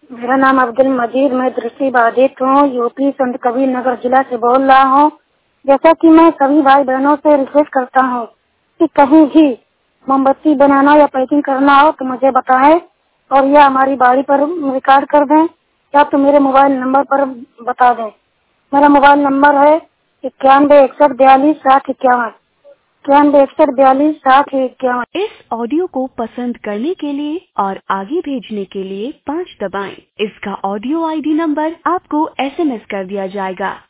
मेरा नाम अब्दुल मजीद, मैं दृष्टि बाधित हूँ। यूपी संत कबीर नगर जिला से बोल रहा हूँ। जैसा कि मैं सभी भाई बहनों से रिक्वेस्ट करता हूँ कि कहीं भी मोमबत्ती बनाना या पैकिंग करना हो तो मुझे बताएं और या हमारी बाड़ी पर रिकॉर्ड कर दें या तो मेरे मोबाइल नंबर पर बता दें। मेरा मोबाइल नंबर है 9161426051, 9161426051। इस ऑडियो को पसंद करने के लिए और आगे भेजने के लिए 5 दबाएं। इसका ऑडियो आईडी नंबर आपको SMS कर दिया जाएगा।